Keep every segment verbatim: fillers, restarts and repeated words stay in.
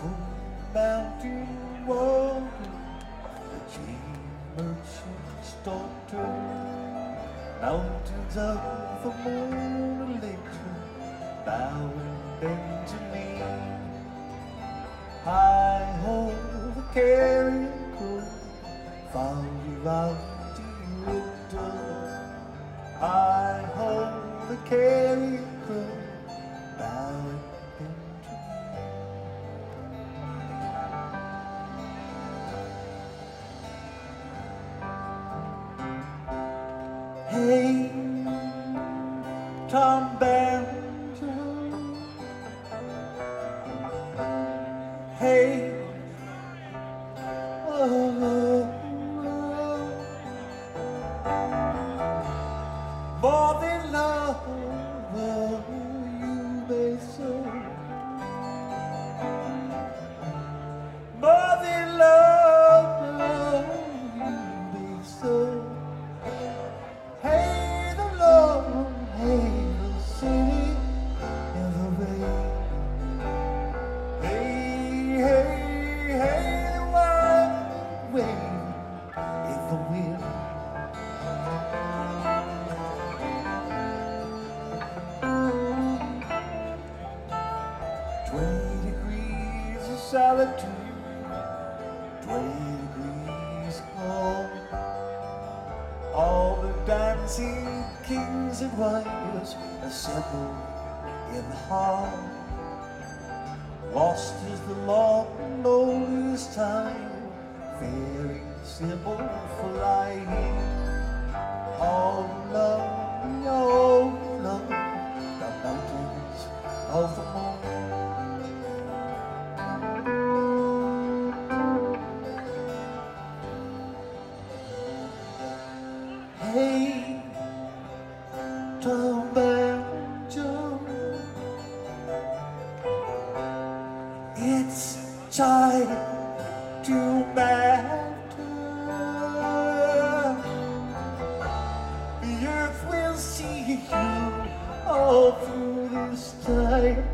from mountain water, the chain merchant's daughter, mountains of the moon electric, bow and bend to me. I hold the carrion crow, follow you out to your window. I hold the carrion crow, bow and bend to me. Hey, Tom Banjo. Hey, oh, oh, oh. More than love, oh, you may say. More than love, oh, you may say. Hey, the Lord, hey, the city in the rain. Hey, hey, hey, the wild wave in the wind. Twenty degrees of solitude, twenty degrees calm. All the dancing kings and warriors assembled in the hall. Lost is the long and loneliest time, very simple for lighting. All along, all along the mountains of the moon. Hey, Tom Banjo, it's time to matter. The earth will see you all through this time.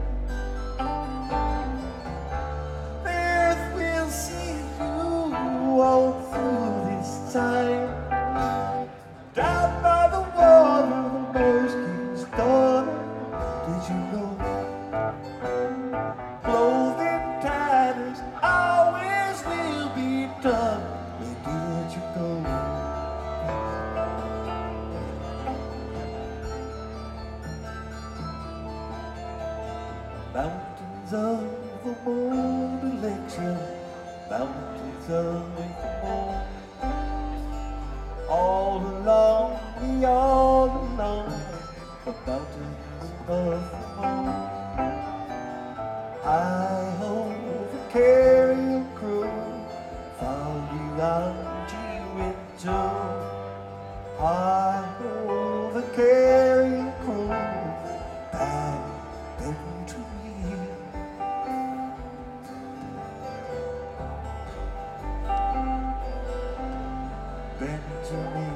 The earth will see you all through this time. Down by the water, the Moorish king's daughter, did you know? Clothed in tatters, always will be done. Where did you go? Mountains of the moon electric, mountains of the moon. All along, we all along the mountains of the moon. I hold the carrion crow, follow you out to your window. I hold the carrion crow, bow bend to me. Bend to me.